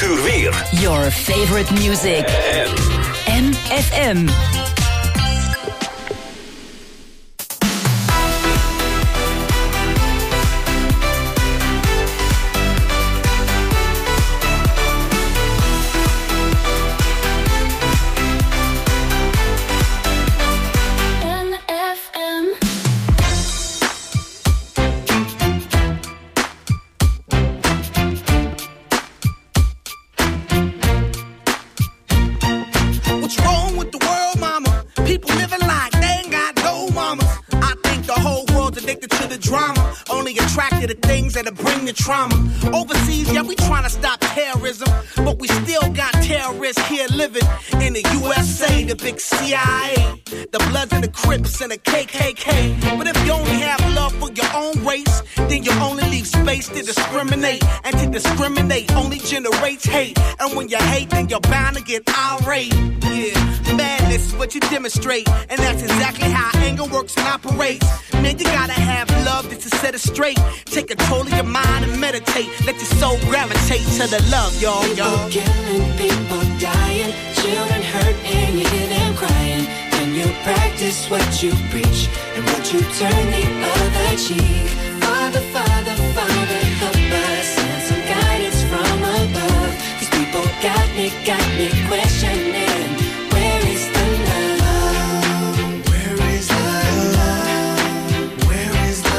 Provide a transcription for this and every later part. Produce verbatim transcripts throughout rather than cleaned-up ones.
uur weer. Your favorite music. M F M. Trauma. Overseas, yeah, we trying to stop terrorism, but we still got terrorists here living in the U S A, the big C I A, the Bloods and the Crips and the K K K. But if you only have love for your own race, then you only leave space to discriminate, and to discriminate only generates hate. And when you hate, then you're bound to get irate. Yeah, madness is what you demonstrate, and that's exactly how anger works and operates. Man, you gotta have love just to set it straight. Take control of your mind and meditate. Let your soul gravitate to the love, y'all, y'all. People killing, people dying, children hurt and you hear them crying. When you practice what you preach and what you turn the other cheek. Father, Father, Father, help us, send some guidance from above. These people got me, got me questioning. Where is the love? Where is the love? Where is the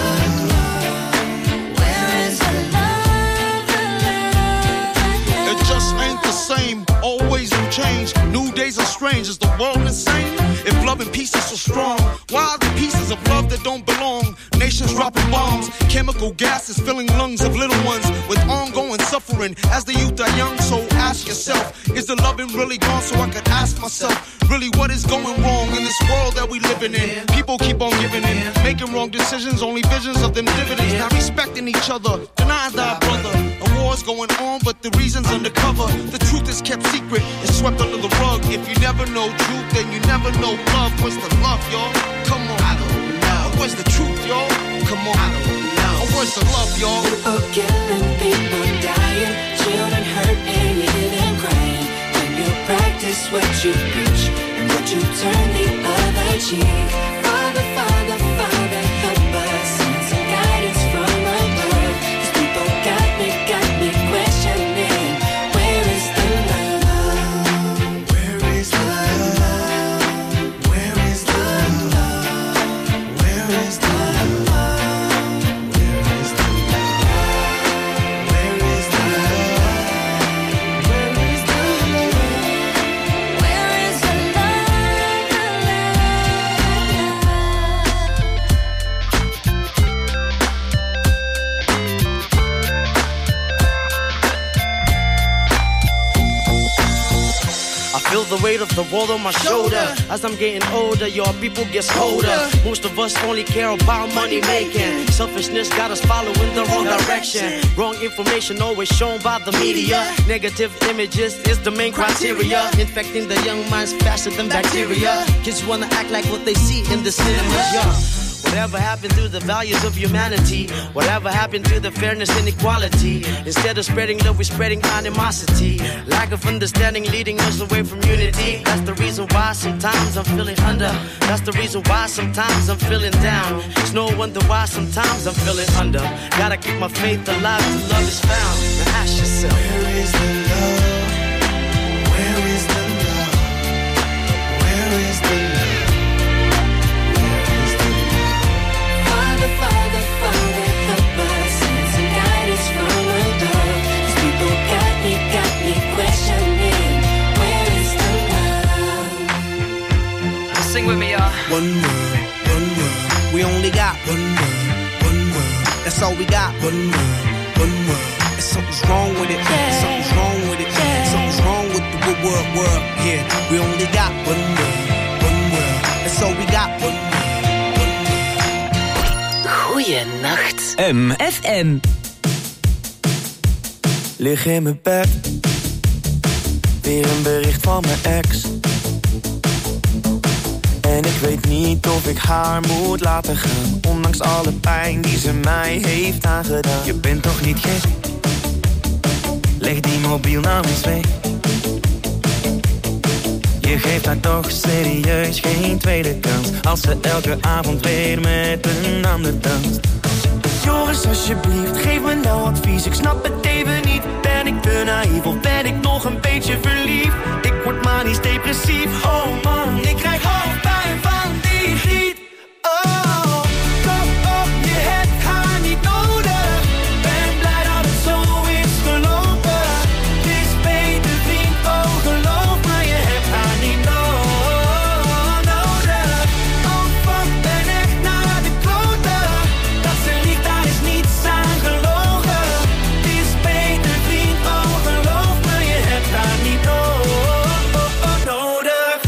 love? Where is the love? The love, the love? It just ain't the same, always new change. New days are strange, is the world insane? If love and peace is so strong, why are the pieces of love that don't belong? Nations dropping bombs, chemical gases filling lungs of little ones with ongoing suffering as the youth are young. So ask yourself, is the loving really gone? So I could ask myself, really what is going wrong in this world that we living in? People keep on giving in, making wrong decisions, only visions of them dividends. Not respecting each other, denying thy brother. A war's going on, but the reason's undercover. The truth is kept secret, it's swept under the rug. If you never know truth, then you never know love. What's the love, y'all? Come on. I don't know. Where's the truth, y'all? Come on. I don't know. Where's the love, y'all? People killing, people dying, children hurt and you hear them crying. When you practice what you preach and what you turn the other cheek. Father, Father, Father, help us, send some guidance from above. These people got me, got me questioning. Where is the love? Where is the love? Where is the love? Where is the love? Where is the love? Where is the love? Where is the love? Where is the I feel the weight of the world on my shoulder. As I'm getting older, your people get colder. Most of us only care about money making. Selfishness got us following the wrong direction. Wrong information always shown by the media. Negative images is the main criteria. Infecting the young minds faster than bacteria. Kids wanna act like what they see in the cinemas, yeah. Whatever happened to the values of humanity? Whatever happened to the fairness and equality? Instead of spreading love, we're spreading animosity. Lack of understanding leading us away from unity. That's the reason why sometimes I'm feeling under. That's the reason why sometimes I'm feeling down. It's no wonder why sometimes I'm feeling under. Gotta keep my faith alive till love is found. Now ask yourself, Where is the love? Where is the love? Where is the love? Father, Father, Father, help us, send some guidance from above. These people got me, got me questioning. Where is the love? sing with me, y'all. One world, one world. We only got one world, one world. That's all we got. One world, one world. And something's wrong with it. Yeah. Something's wrong with it. Yeah. Something's wrong with the world, world. Yeah, we only got one world, one world. That's all we got. One world. Goeienacht. M F M. Lig in mijn bed. Weer een bericht van mijn ex. En ik weet niet of ik haar moet laten gaan. Ondanks alle pijn die ze mij heeft aangedaan. Je bent toch niet gek? leg die mobiel nou eens weg. Je geeft haar toch serieus geen tweede kans, als ze elke avond weer met een ander danst. Joris, alsjeblieft, geef me nou advies. Ik snap het even niet. Ben ik te naïef of ben ik nog een beetje verliefd? Ik word manisch depressief. Oh man, ik krijg hoofdpijn van die griet. Oh, kom op, je hebt haar niet nodig. Ben blij dat het zo is gelopen. Het is beter vriend, oh geloof me, je hebt haar niet no- nodig. Oh fuck, ben echt naar de kloten. Dat ze liegt, daar is niets aan gelogen. Het is beter vriend, oh geloof me, je hebt haar niet no- nodig.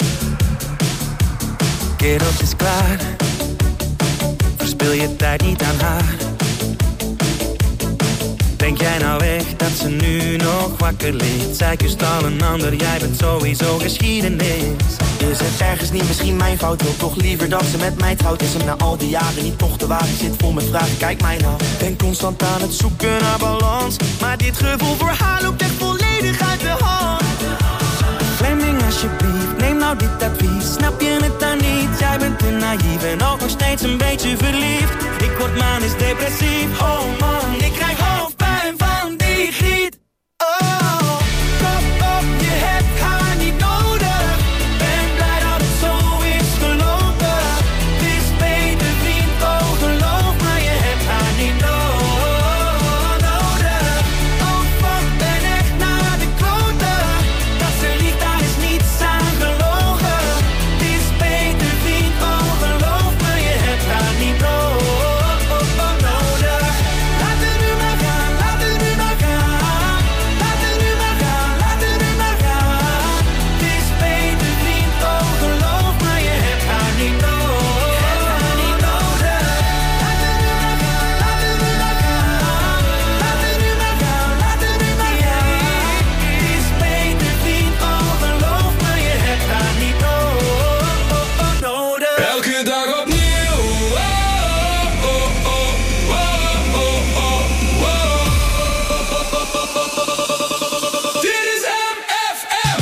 Kerels is klaar, verspil je tijd niet aan haar. Denk jij nou echt dat ze nu nog wakker ligt? Zij kust al een ander, jij bent sowieso geschiedenis. Is het ergens niet misschien mijn fout? Wil toch liever dat ze met mij trouwt? Is hem na al die jaren niet toch te waar? Ik zit vol met vragen, kijk mij nou. Ben constant aan het zoeken naar balans, maar dit gevoel voor haar loopt echt volledig uit de hand. Fleming, alsjeblieft, neem nou dit advies. Snap je het dan niet? Jij bent te naïef en ook nog steeds een beetje verliefd. Ik word manisch depressief. Oh man, ik krijg hoofdpijn van die griet. Oh, kom op, je hebt haar niet nodig. Ben blij dat het zo is gelopen. Het is beter vriend, oh geloof me, je hebt haar niet no- nodig. Oh fuck, ben echt naar de kloten. Dat ze liegt, daar is niets aan gelogen. Het is beter vriend, oh geloof me, je hebt haar niet no- nodig. Laat het nu maar gaan, laat het nu maar gaan. Laat het nu maar gaan, laat het nu maar gaan. Het is beter vriend, oh geloof me, je hebt haar niet no- niet nodig. Laat het nu maar gaan, laat het nu maar gaan. Laat het nu maar gaan, laat het nu maar gaan. Het is beter vriend, oh geloof me, je hebt haar niet no- nodig. Elke dag opnieuw. Oh, oh, oh, oh, oh, oh, oh. Dit is M F M.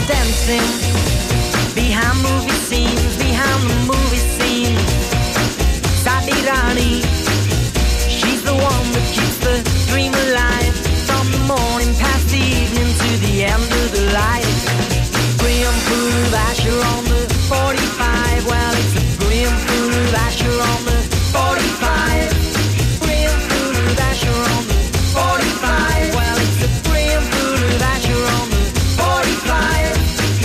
dancing behind movie scenes, behind the movie scene. Sadi Rani, she's the one that keeps the dream alive. From the morning past the evening to the end of the light. Graham Pool Asher on the forty-five. Well, it's a Graham Pool Asher on the forty-five. Graham Pool Asher on the forty-five. Well, it's a Graham Pool Asher on the forty-five.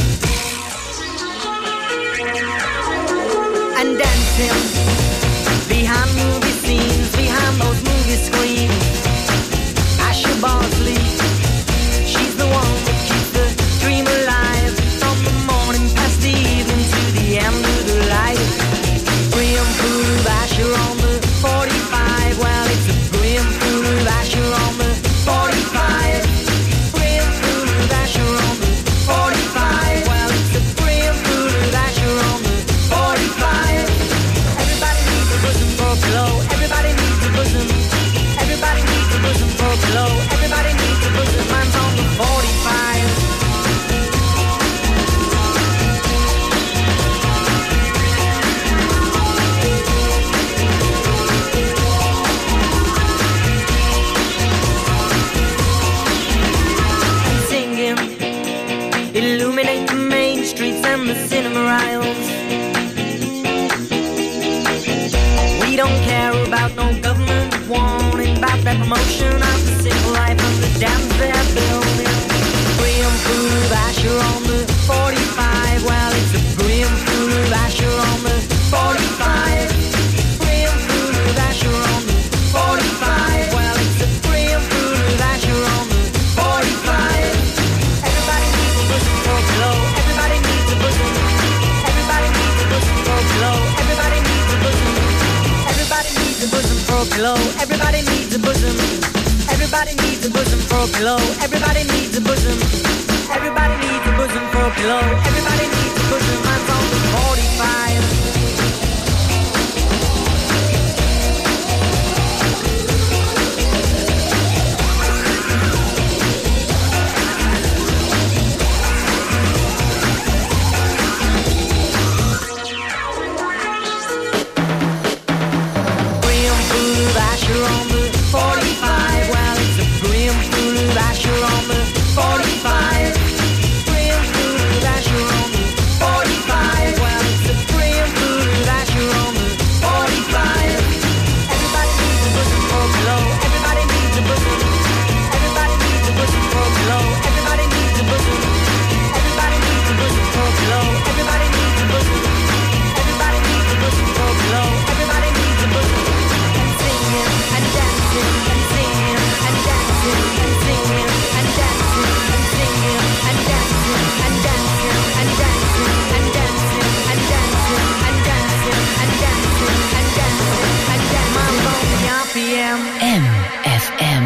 And dancing behind movie scenes, behind those movie screens. Asher Bosley, she's the one that keeps the dream alive. From the morning past the evening to the end of the light. Graham Pool Asher on the forty-five. Well, it's a Graham Pool Asher on the forty-five. Graham Pool Asher on the forty-five. Well, it's a Graham Pool Asher on the forty-five. Everybody needs a bosom for a pillow. Everybody needs a bosom. Everybody needs a bosom for a pillow. Everybody needs a bosom. Mine's on the forty-five. And singing, illuminate the main streets and the cinema aisles. We don't care about no government warning about that promotion of the civil life of the dams they're building. Graham Pool Asher on the forty-five. Well, it's a Graham Pool Asher on the forty-five. Graham Pool Asher on the forty-five. Well, it's a Graham Pool Asher on the forty-five. Everybody needs a bosom for a pillow. Everybody needs a bosom. Everybody needs a bosom for a pillow. Everybody needs a bosom. Everybody needs a bosom for a pillow. Everybody needs a bosom. Everybody needs a bosom for a pillow. Everybody needs a bosom. Everybody needs a bosom for a pillow. Everybody needs a bosom. Mine's on the forty-five. Graham Pool Asher on the forty-five. Well, it's a Graham Pool Asher on the forty-five. Graham Pool Asher on the forty-five. Well, it's a Graham Pool Asher on the forty-five. Everybody needs a bosom for a pillow. Everybody needs a bosom. Everybody needs a bosom for a pillow. Everybody needs a bosom. Everybody needs a bosom for a pillow. Everybody needs a bosom. Everybody needs a bosom for a pillow. Everybody needs a bosom. And singing and dancing and singing and dancing and singing and dancing and singing and dancing and dancing and dancing and dancing and dancing and dancing and dancing and dancing and dancing. Mine's on the R P M. M F M.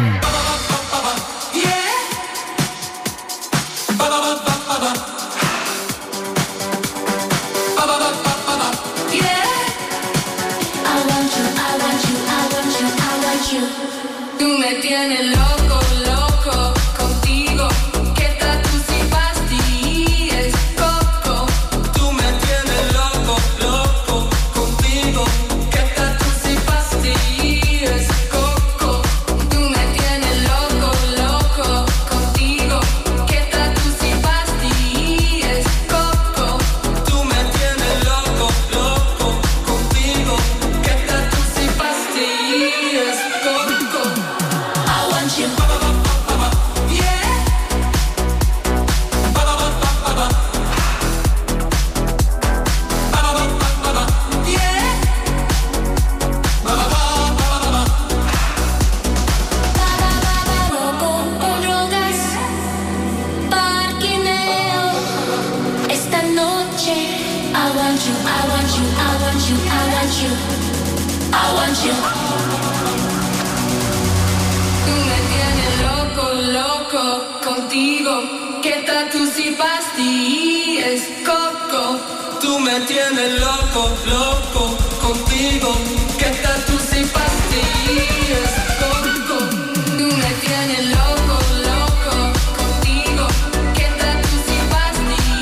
I want you, I want you, I want you, I want you. Tú me tienes loco, loco contigo. ¿Qué tal tú si pastillas, coco? Tú me tienes loco, loco contigo. ¿Qué tal tú si pastillas, coco? Tú me tienes loco, loco contigo. ¿Qué tal tú si pastillas, coco? Tú me tienes loco, loco contigo. ¿Qué tal tú si pastillas, coco? I want you. contigo. ¿Qué tal tú si pastillas, coco? Tú me tienes loco, loco contigo. ¿Qué tal tú si pastillas, coco? Tú me tienes loco, loco contigo. ¿Qué tal tú si pastillas?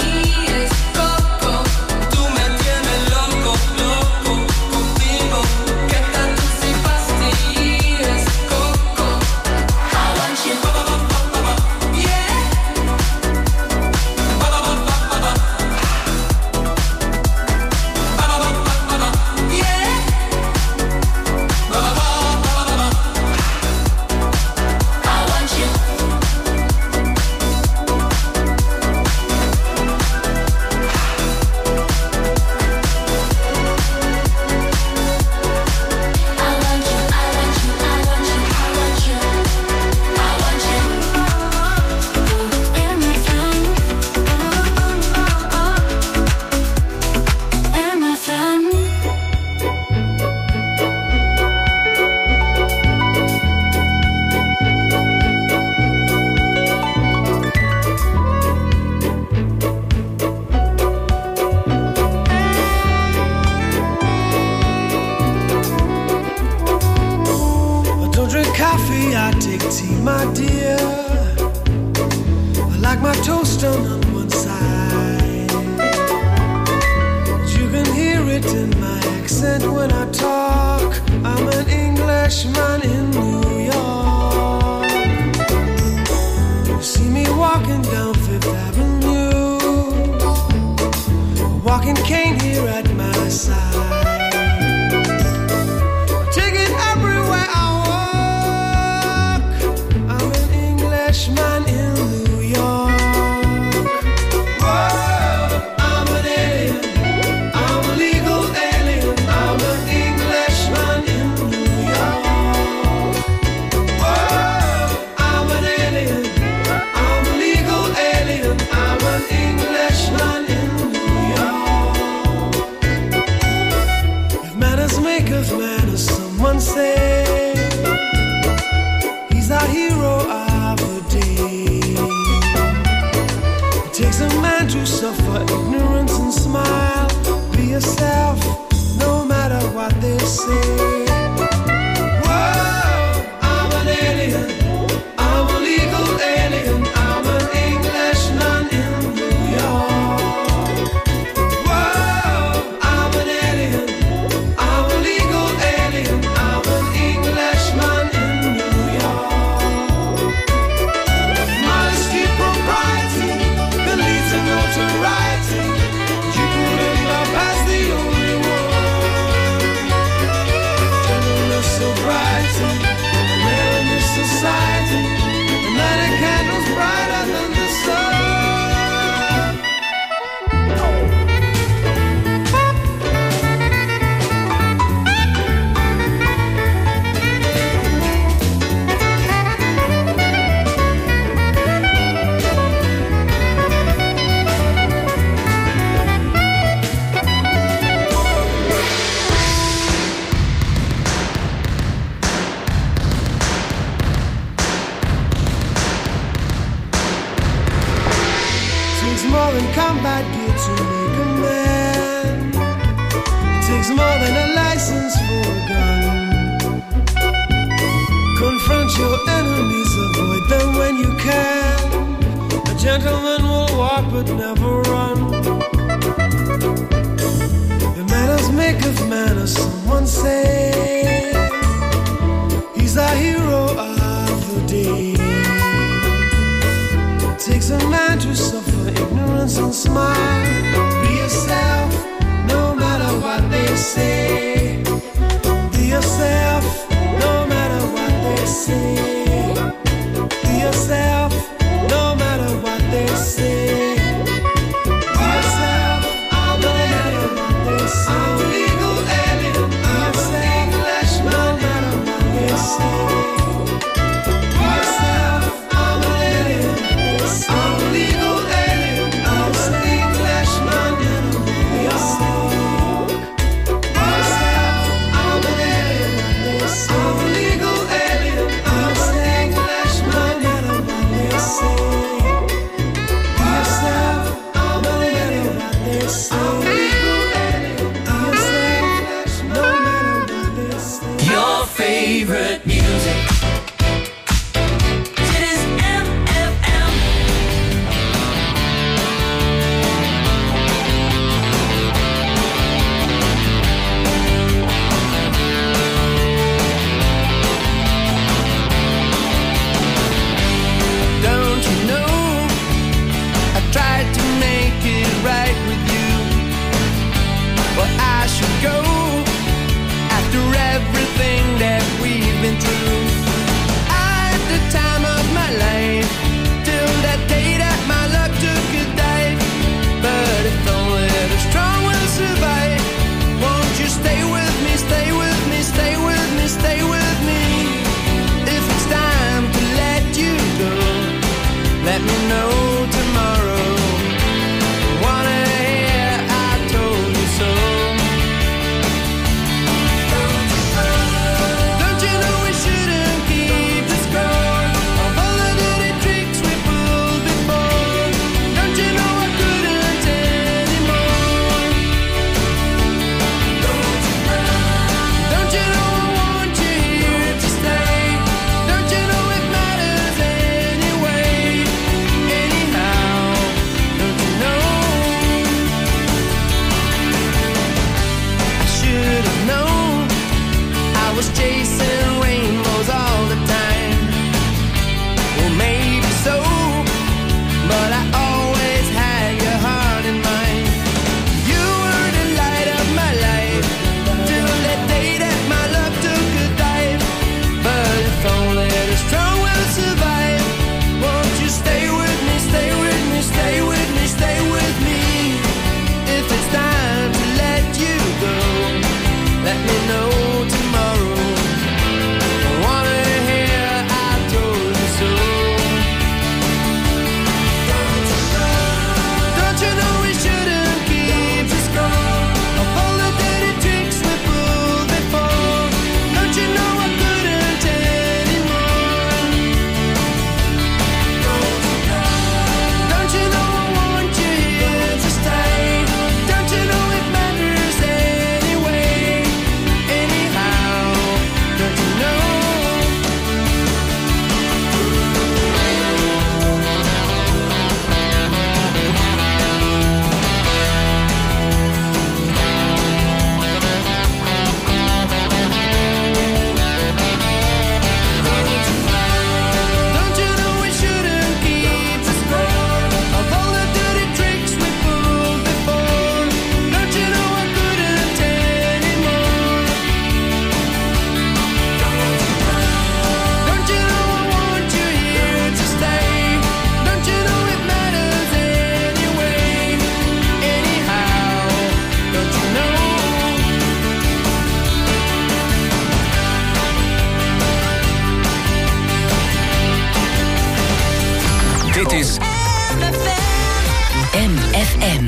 tea, my dear. I like my toast done on one side. You can hear it in my accent when I talk. I'm an Englishman in New York. You see me walking down Fifth Avenue, a walking cane here at my side. Take it everywhere I walk. I'm an Englishman in New York. Whoa, I'm an alien. I'm a legal alien. I'm an Englishman in New York. Whoa, I'm an alien. I'm a legal alien. I'm an Englishman in New York. If manners make of manners, someone say he's our hero of the day. It takes a man to suffer ignorance and smile. Be yourself, no matter what they say. Whoa, I'm an alien. I'm a legal alien. I'm an Englishman in New York. Whoa, I'm an alien. I'm a legal alien. I'm an Englishman in New York. Modesty, propriety, can lead to notoriety. You couldn't love as the only one. Gentleness, sobriety, rare in this society. And that a candle's brighter than the sun. Takes more than combat gear to make a man. It takes more than a license for a gun. Confront your enemies, avoid them when you can. A gentleman will walk but never run. The manners make of manners, someone say. He's our hero of the day. Takes a man to suffer ignorance and smile. Be yourself, no matter what they say. Be yourself, no matter what they say. Be yourself, no matter what they say. Be yourself, no matter what they say. I'm a legal alien. I'm an Englishman, no matter what they say. Be yourself, I'm an alien. I'm a legal alien. I'm an Englishman in New York. Be yourself, M F M.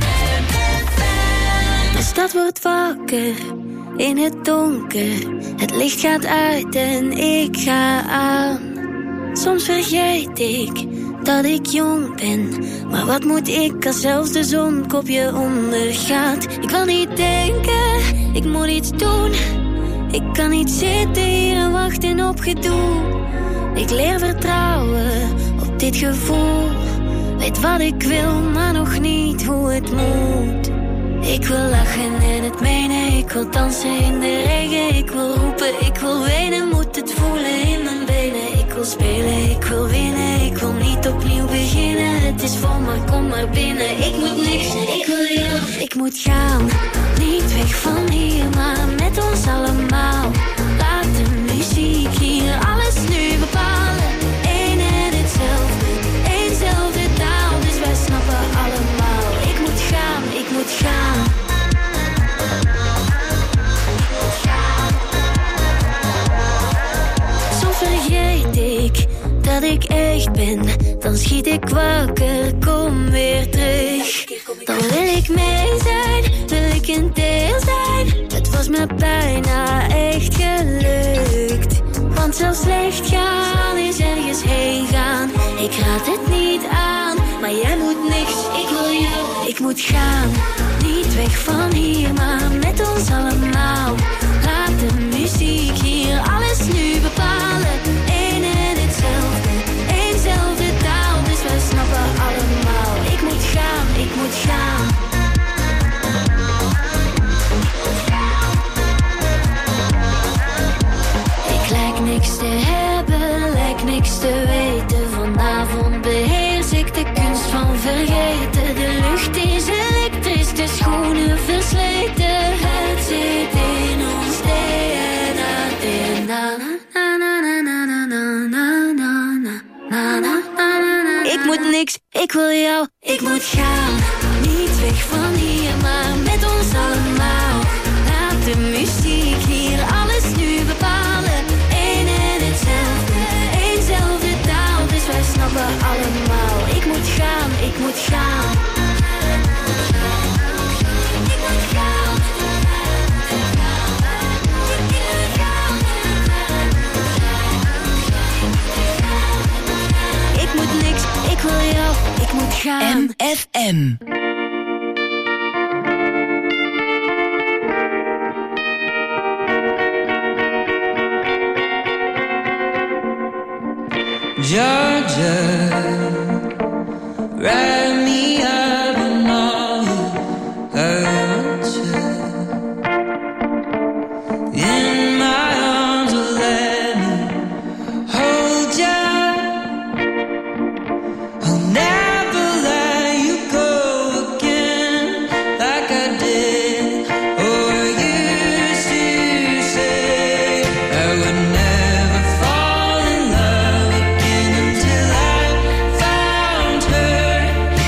De stad wordt wakker in het donker. Het licht gaat uit en ik ga aan. Soms vergeet ik dat ik jong ben. Maar wat moet ik als zelfs de zon kopje ondergaat? Ik wil niet denken, ik moet iets doen. Ik kan niet zitten hier en wachten op gedoe. Ik leer vertrouwen op dit gevoel. Weet wat ik wil, maar nog niet hoe het moet. Ik wil lachen en het menen. Ik wil dansen in de regen. Ik wil roepen, ik wil wenen. Moet het voelen in mijn benen. Ik wil spelen, ik wil winnen. Ik wil niet opnieuw beginnen. Het is vol, maar kom maar binnen. Ik moet niks, ik wil jou. Ik moet gaan, niet weg van hier, maar met ons allemaal. Laat de muziek hier alles nu bepalen. Eén en hetzelfde, éénzelfde taal. Dus wij snappen allemaal. Ik moet gaan, ik moet gaan. Soms vergeet ik dat ik echt ben. Dan schiet ik wakker, kom weer terug. Dan wil ik mee zijn, wil ik een deel zijn. Het was me bijna echt gelukt. Want zelfs slecht gaan is ergens heen gaan. Ik raad het niet aan, maar jij moet niks. Ik wil jou, ik moet gaan. Niet weg van hier, maar met ons allemaal. Laat de muziek hier alles nu bepalen. Eén en hetzelfde, éénzelfde taal. Dus wij snappen allemaal. Ik moet gaan, ik moet gaan. Ik lijk niks te hebben, lijk niks te weten. Vanavond beheers ik de kunst van vergeten. De lucht is elektrisch, de schoenen versleten. Het zit in ons D N A. D N A. Na, na, na, na, na, na, na, na, na, na, na, na. Ik moet niks, ik wil jou, ik moet gaan. Niet weg van hier, maar met ons allemaal. Laat de muziek hier alles nu bepalen. Eén en hetzelfde, éénzelfde taal. Dus wij snappen allemaal. Ik moet gaan, ik moet gaan. Ik moet gaan. Ik moet niks, ik wil jou, ik moet gaan. M F M. Georgia, write me up and all I want you. In my arms, oh, let me hold you. I'll never let you go again like I did or used to say. I would never fall in love again until I found her.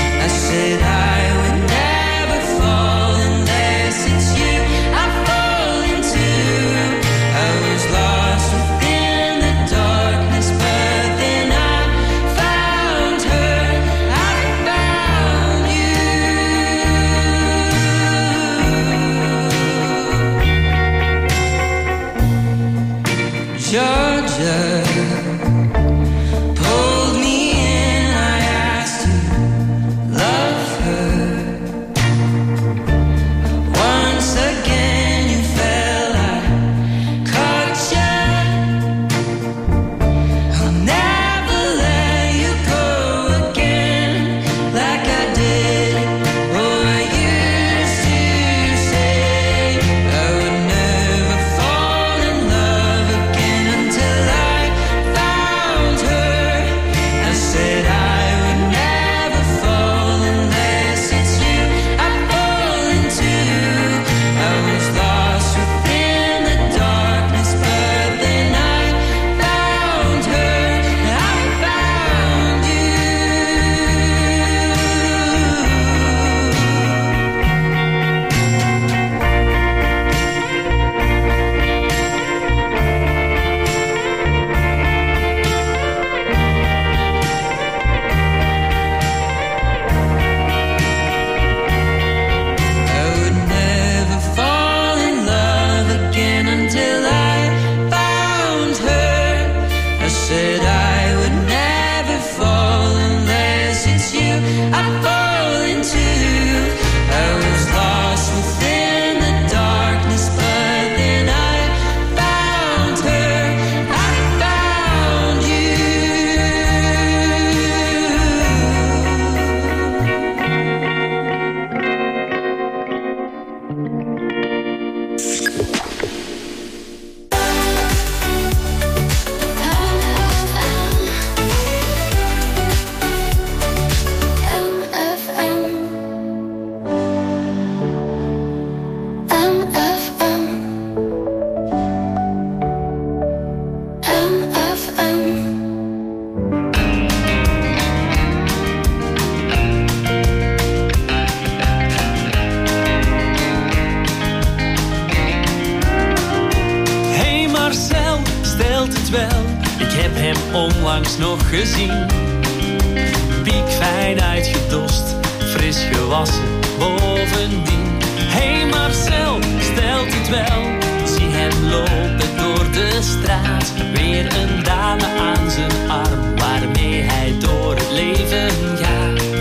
eens nog gezien. Piekfijn uitgedost, fris gewassen bovendien. Hey Marcel, stelt het wel, zie hem lopen door de straat. Weer een dame aan zijn arm, waarmee hij door het leven gaat.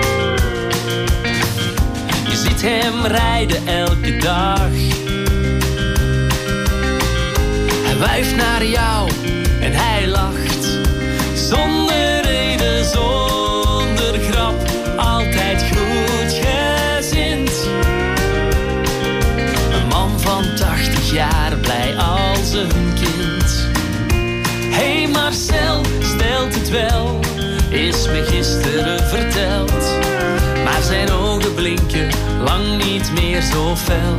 Je ziet hem rijden elke dag. Hij wuift naar jou en hij lacht. Zonder reden, zonder grap, altijd goed gezind. Een man van tachtig jaar, blij als een kind. Hey Marcel, stelt het wel, is me gisteren verteld. Maar zijn ogen blinken lang niet meer zo fel.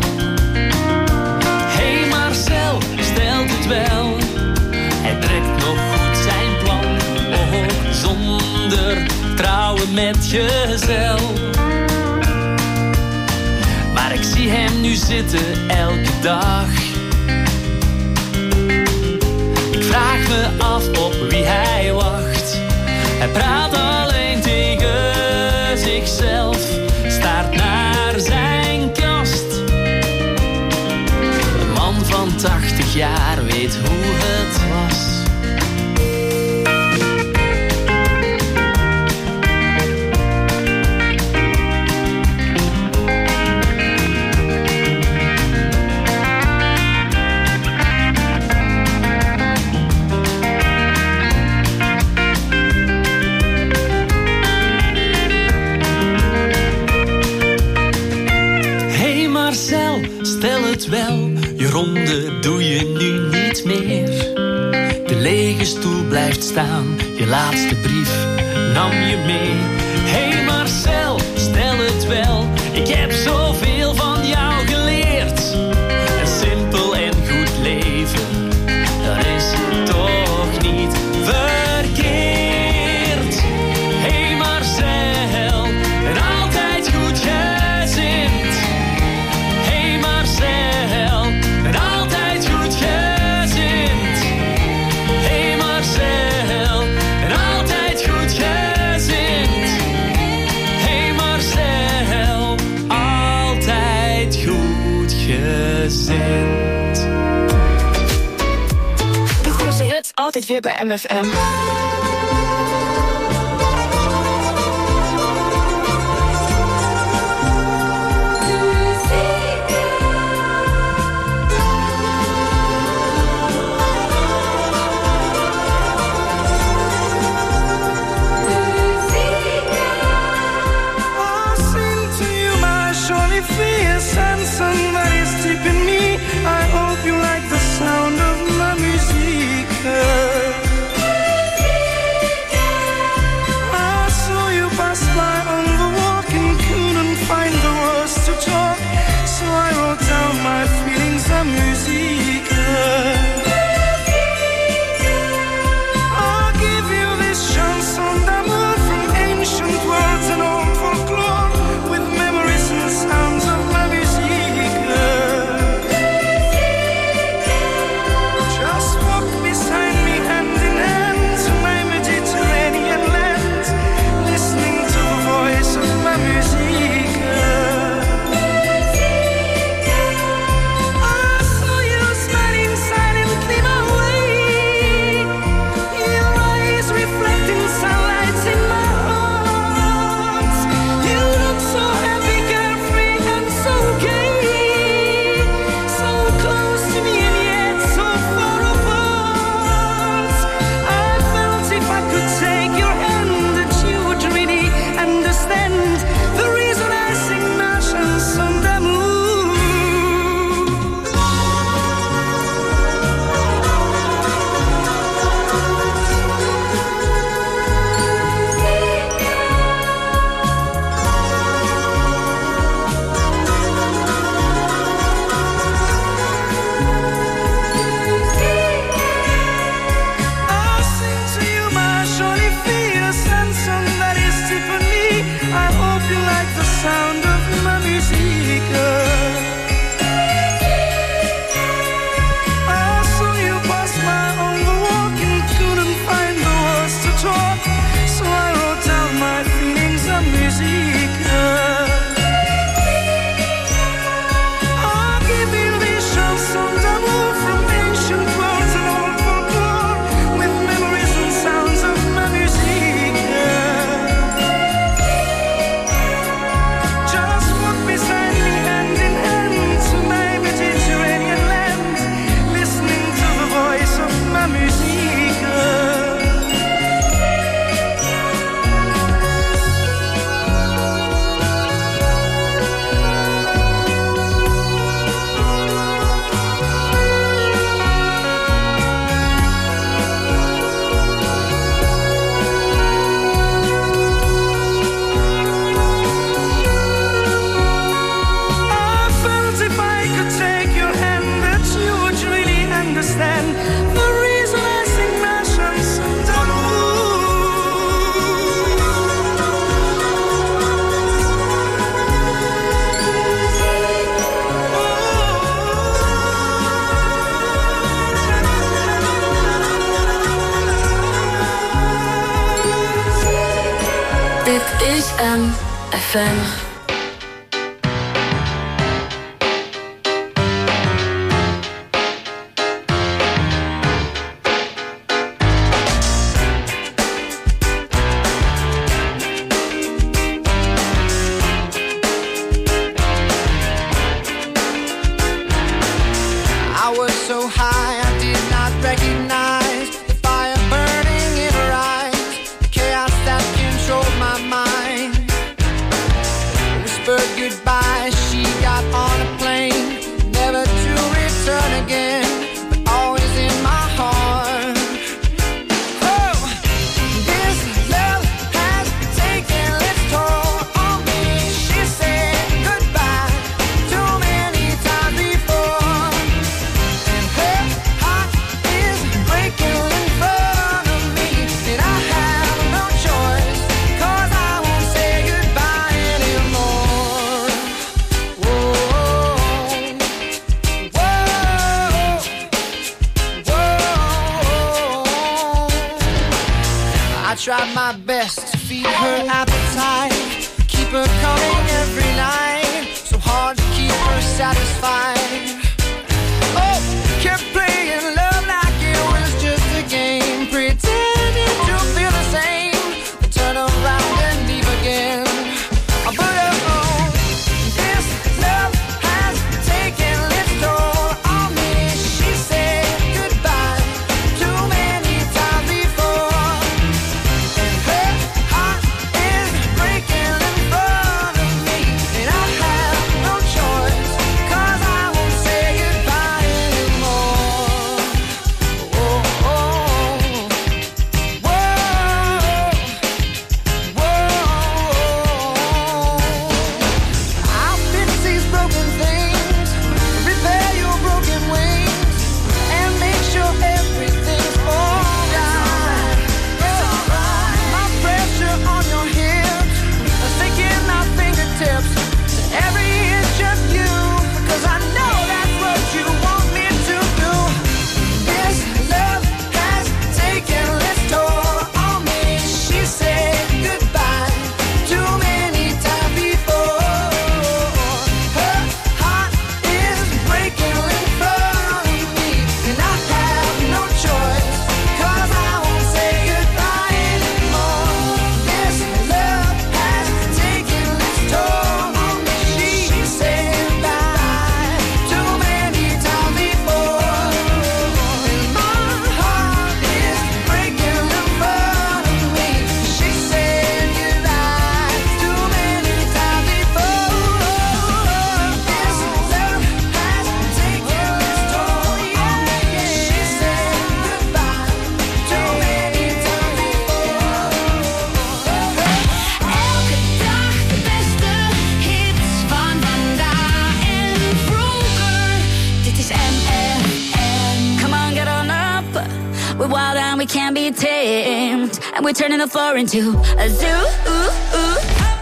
Hey Marcel, stelt het wel, hij trekt nog goed zijn plan. Ook zonder trouwen met jezelf. Maar ik zie hem nu zitten elke dag. Ik vraag me af op wie hij wacht. Hij praat alleen tegen zichzelf, staart naar zijn kast. Een man van tachtig jaar weet hoe het was. Stel het wel, je ronde doe je nu niet meer. De lege stoel blijft staan, je laatste brief nam je mee. Hey Marcel, stel het wel, ik heb zoveel van jou geleerd. Een simpel en goed leven, dat is toch niet verkeerd. Hey Marcel, en altijd goed gezind. En altijd goed gezind. Hey Marcel, en altijd goed gezind. Hey Marcel, altijd goed gezind. De grootste hits altijd weer bij M F M. Like F M. I was so high, I did not recognize the fire burning in her eyes, the chaos that controlled my mind. Whispered goodbye, she got on a plane, never to return again, but always in my heart. Oh, this love has taken its toll on me. She said goodbye too many times before. I tried my best to feed her appetite, keep her coming every night, so hard to keep her satisfied. Oh, kept playing love like it was just a game, pretending to feel the same, then turn around and leave again. But oh, this love has taken its toll on me. She said goodbye too many times before, and her heart is breaking in front of me, and I have no choice, 'cause I won't say goodbye anymore. Oh, oh, whoa, whoa. I'll fix these broken things, repair your broken wings, and make sure everything's alright. It's alright. My pressure on your hips, sticking my fingertips to every inch of you, 'cause I know that's what you want me to do. This love has taken its toll on me. She said goodbye too many times before. Her heart is breaking in front of me, and I have no choice, 'cause I won't say goodbye anymore. This love has taken its toll on me. She said goodbye too many times before, and my heart is breaking in front of me. She said goodbye too many times before. This love has taken its toll on me. She said goodbye too many times before. Elke dag de beste hits van vandaag en vroeger. Dit is M F M. Come on, get on up. We're wild and we can't be tamed, and we're turning the floor into a zoo. Ooh, ooh.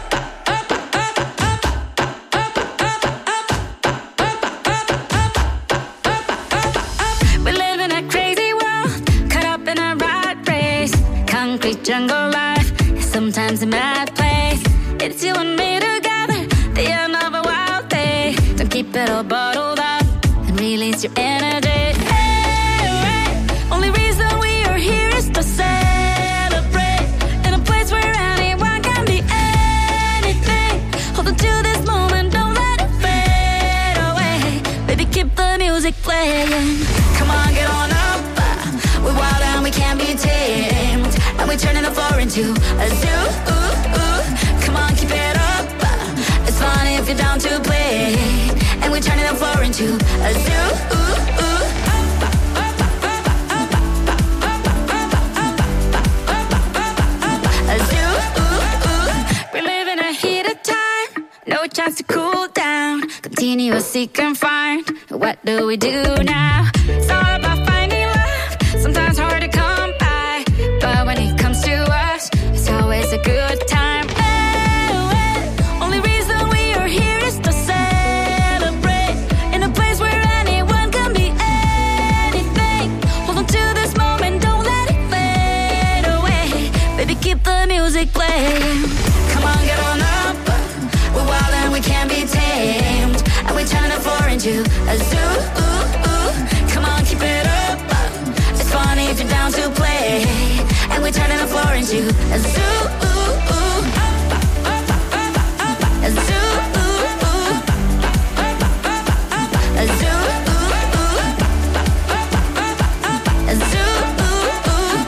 We live in a crazy world, caught up in a rat race. Concrete jungle life is sometimes a mad place. It's you and me together, the end of a wild day. Don't keep it all bottled up and release your energy. Hey, hey. Only reason we are here is to celebrate in a place where anyone can be anything. Hold on to this moment, don't let it fade away. Baby, keep the music playing. Come on, get on up. We're wild and we can't be tamed, and we're turning the floor into a zoo. Ooh, ooh. Come on, keep it up. It's fun if you're down to play, and we're turning the floor into a zoo. Ooh, ooh. A zoo. Ooh, ooh. We live in a heated time, no chance to cool down. Continue to seek and find. What do we do now? It's all about finding love, sometimes hard to come by, but when it comes to us, it's always a good time. Hey, hey. Only reason we are here is to celebrate in a place where anyone can be anything. Hold on to this moment, don't let it fade away. Baby, keep the music playing. Come on, get on up. and you. A zoo, ooh, ooh. Come on, keep it up. It's funny if you're down to play, and we're turning the floor into a zoo, ooh, ooh. A zoo, ooh, ooh. A zoo, ooh, ooh. A zoo, ooh, ooh.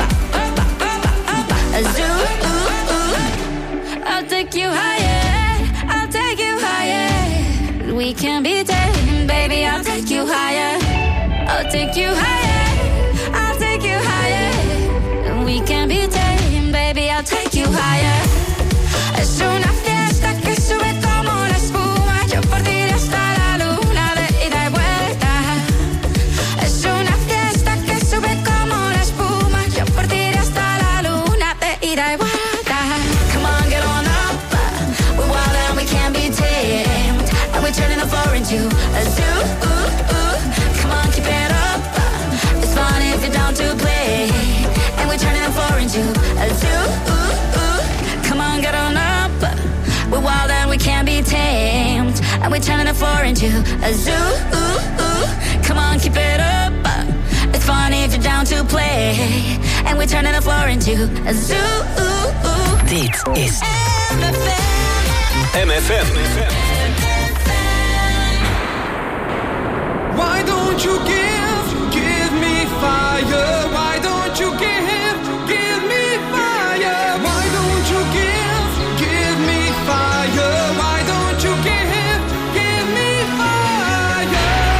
A zoo, ooh, ooh. I'll take you higher, I'll take you higher. We can be taken, baby, I'll take you higher. I'll take you higher, I'll take you higher. We can be taken, baby, I'll take you higher. Es una fiesta que sube como la espuma. Yo por ti hasta la luna de ida y vuelta. Es una fiesta que sube como la espuma. Yo por ti hasta la luna de ida y vuelta. Come on, get on up. We're wild and we can't be tamed, and we're turning the floor into a zoo. Ooh, ooh. Come on, keep it up. It's fun if you're down to play, and we're turning the floor into a zoo. Ooh, ooh. Come on, get on up. We're wild and we can't be tamed, and we're turning the floor into a zoo. Ooh, ooh. Come on, keep it up. It's fun if you're down to play, and we're turning the floor into a zoo. Ooh, ooh. Dit is M F M. Why don't you give, give me fire? Why don't you give, give me fire? Why don't you give, give me fire? Why don't you give, give me fire?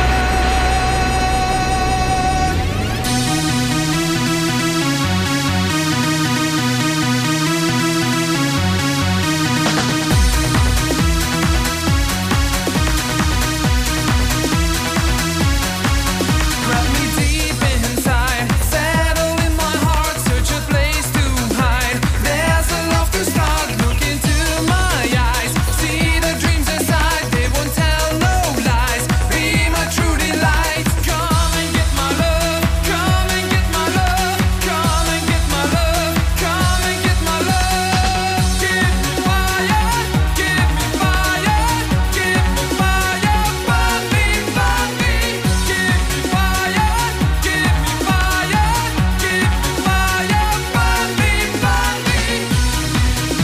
Grab me deep inside, settle in my heart, search a place to hide. There's a love to start, look into my eyes, see the dreams inside, they won't tell no lies. Be my true delight. Come and get my love, come and get my love, come and get my love, come and get my love. Give me fire, give me fire, give me fire, burn me, burn me. Give me fire, give me fire, give me fire, burn me, burn me.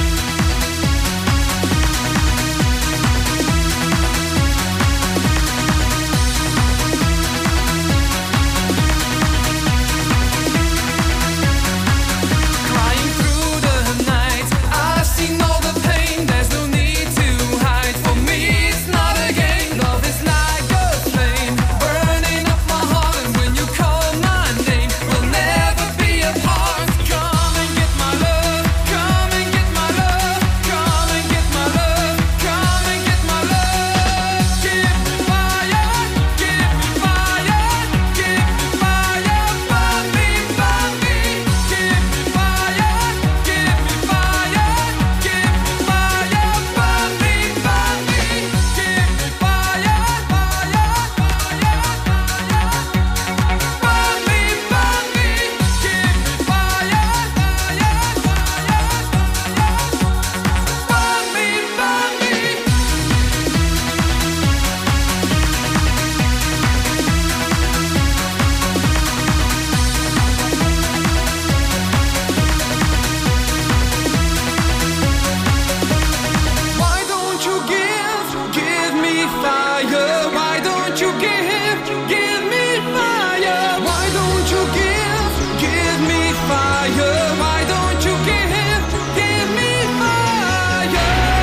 Crying through the night, I've seen all the pain, there's no need to hide. For me it's not a game, love is like a flame, burning up my heart, and when you call my name, we'll never be apart. Come and get my love, come and get my love, come and get my love, come and get my love. Give me fire, give me fire, give me fire, burn me, burn me. Give me fire, give me fire, give me fire, burn me, burn me. Give me fire, fire, burn me, burn me. Give me fire, fire, burn me, burn me. Why don't you give, give me fire? Why don't you give, give me fire? Why don't you give, give me fire? Why don't you give, give me fire?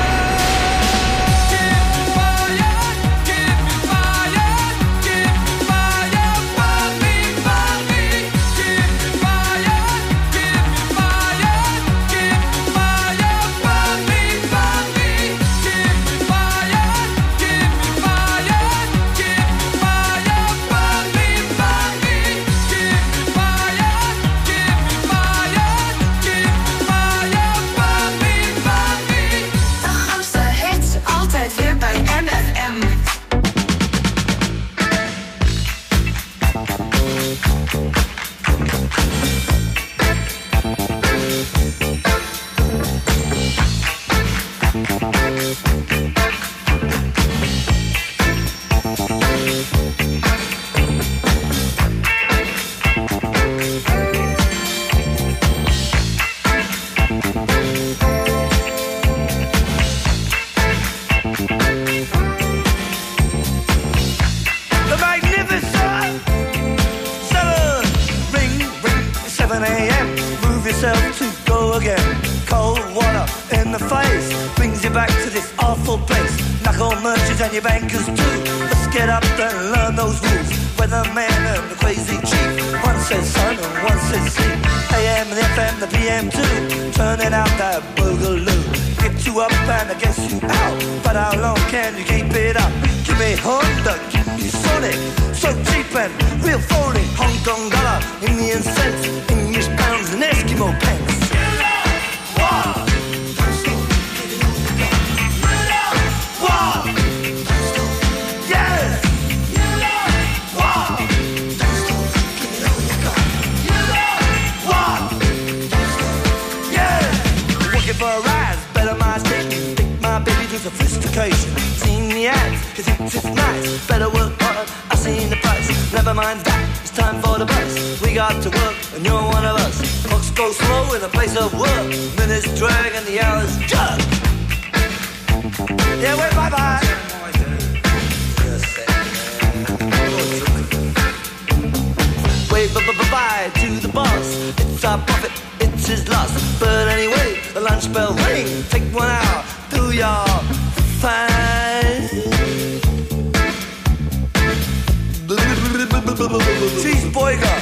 Give me fire, give me fire, give me fire, burn me, burn me. Give me fire, give me fire, give me fire, burn me, burn me. Give me fire, give me fire, give me fire, burn me, burn me. Give me fire, give me fire, give me fire, burn me, burn me. De grootste hits, altijd weer bij M F M. Thank back to this awful place. Knock on merchants and your bankers too. Let's get up and learn those rules. Weatherman and the crazy chief. One says sun and one says sea. A M and the F M, the P M too. Turning out that boogaloo. Get you up and I guess you out. But how long can you keep it up? Give me Honda, give me Sonic. So cheap and real phony. Hong Kong dollar, Indian cents, English pounds and Eskimo pence. Wow. For a rise, better my station. Take my baby to sophistication. Seen the ads, he thinks it's nice. Better work hard, I've seen the price. Never mind that, it's time for the bus. We got to work, and you're one of us. Clocks go slow in the place of work. Minutes drag and the hours jug. Yeah, wait, bye-bye. Wave bye-bye to the boss. It's our profit, it's his loss. But anyway, the lunch bell ring. Take one hour, do your fine. Cheeseburger.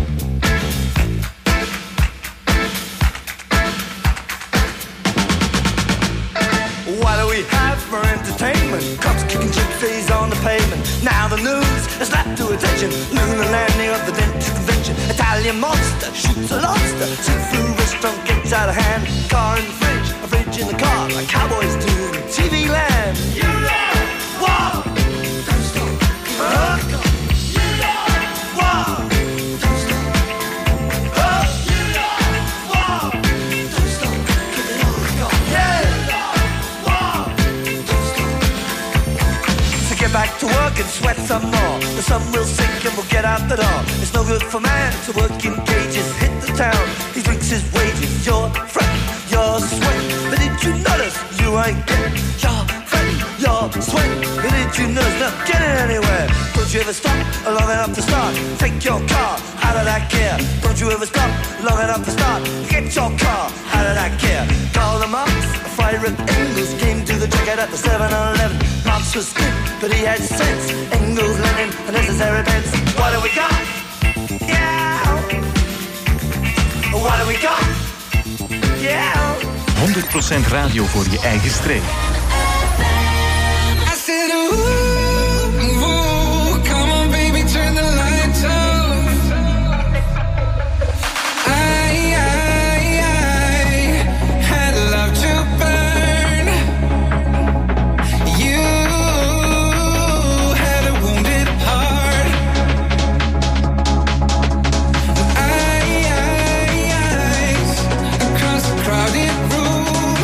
What do we have for entertainment? Cops kicking gypsies on the pavement. Now the news is slapped to attention. Lunar landing of the Dentist Convention. Italian monster shoots a lobster. Seafood restaurant gets out of hand. Car in the fridge, a fridge in the car. Like cowboys do in T V land. You know what? Don't stop. Uh-huh. You know what? Don't stop. Uh-huh. You know what? Don't stop. Give it all you got. Yeah. Get back to work and sweat some more. The sun will sink and we'll get out the door. It's no good for man to work in cages. Hit the town, he drinks his wages. Your friend, your sweat. But did you notice you ain't getting your friend, your sweat? But did you notice not getting anywhere? Don't you ever stop long enough to start? Take your car out of that gear. Don't you ever stop long enough to start? Get your car out of that gear. Call the Marx, a fire at Engels. Came to the jacket at the seven eleven. Marx was good, but he had sense. Engels, Lenin, a necessary pence. What do we got? Yeah. What do we got? Yeah. honderd procent radio voor je eigen streek. I said, ooh, ooh, come on baby, turn the lights off. I, I, I had love to burn. You had a wounded heart. I, I, eyes across the crowded room.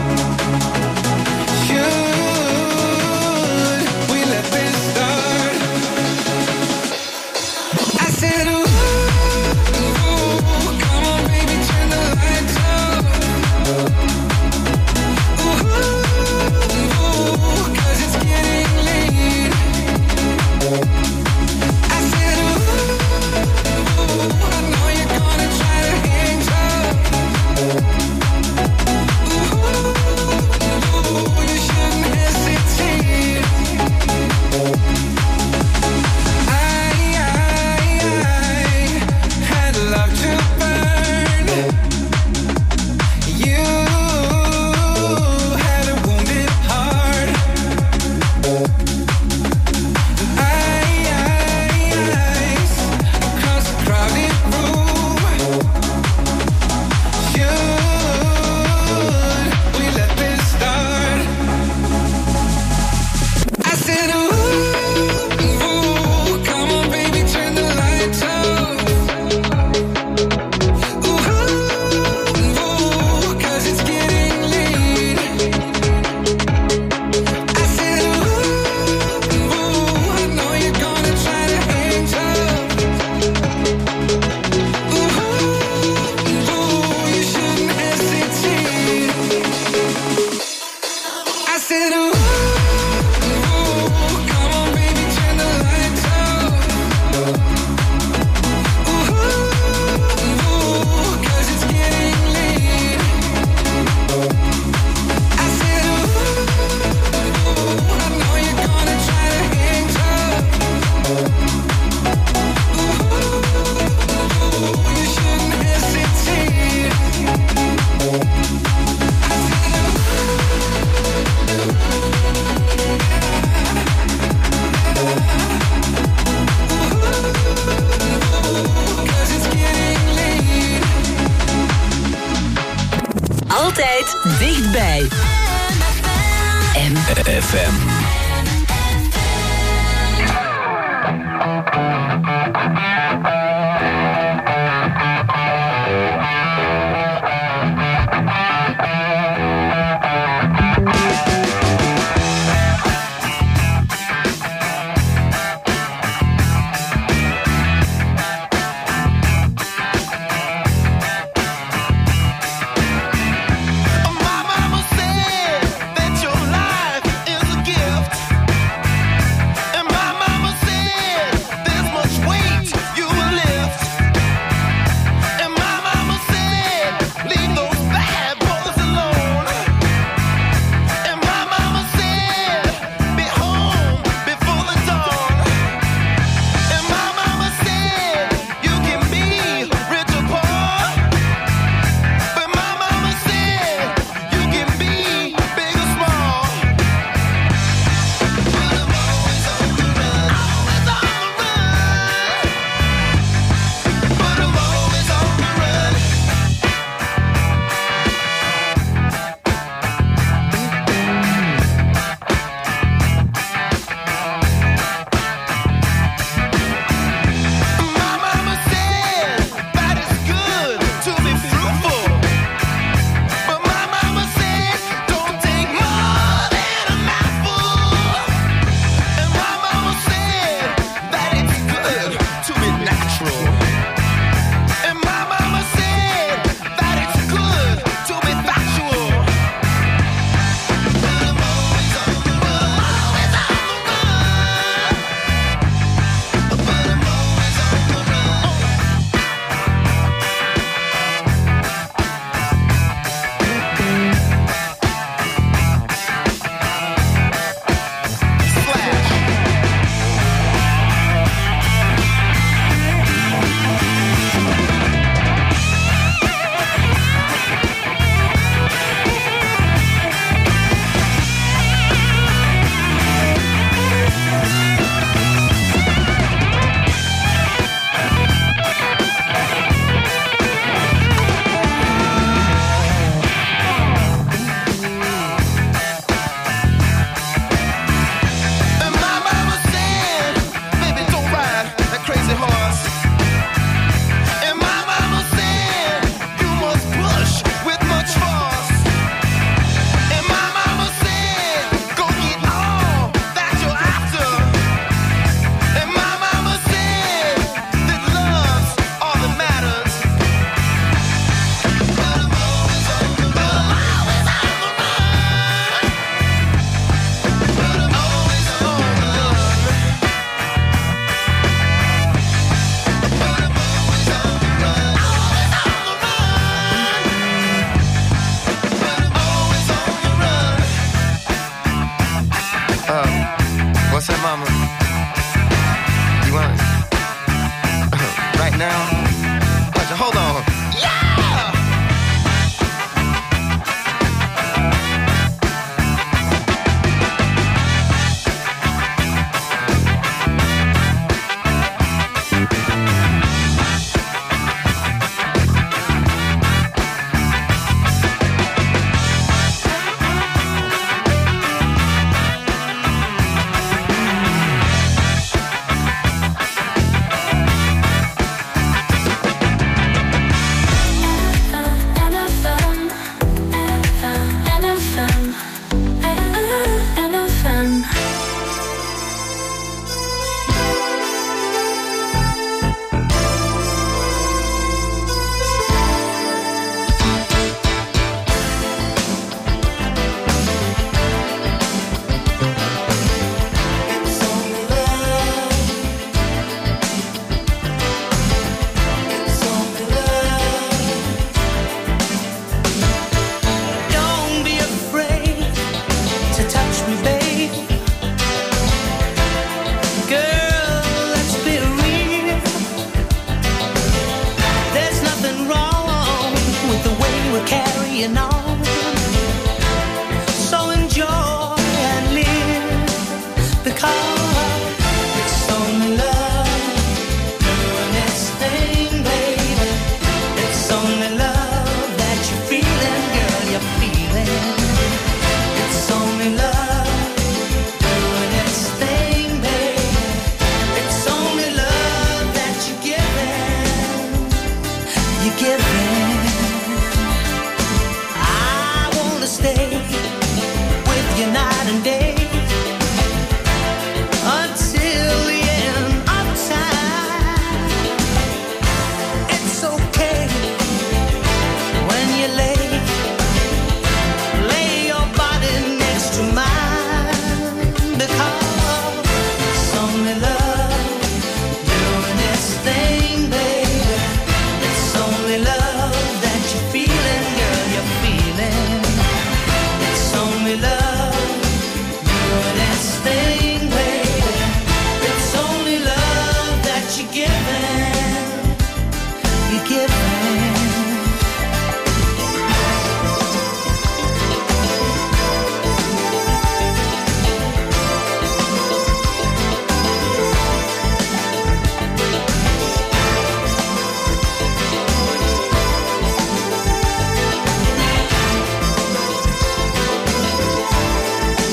Should we let this start? I said, ooh, ooh, come on baby, turn the lights off. Ooh, ooh, 'cause it's getting late. I said, ooh, ooh, I know you're gonna try to hang tough. Ooh, ooh, you shouldn't hesitate. I, I, I had love to burn. You had a wounded heart. I, I, eyes across the crowded room. Should we let this start? I said, ooh, ooh, come on baby, turn the lights off. Ooh, ooh, 'cause it's getting late. I said, ooh, ooh, I know you're gonna try to hang tough. Ooh, ooh, you shouldn't hesitate. I said, ooh, ooh, come on baby, turn the lights off. Ooh, ooh, 'cause it's getting late. I said, ooh, M F M. day.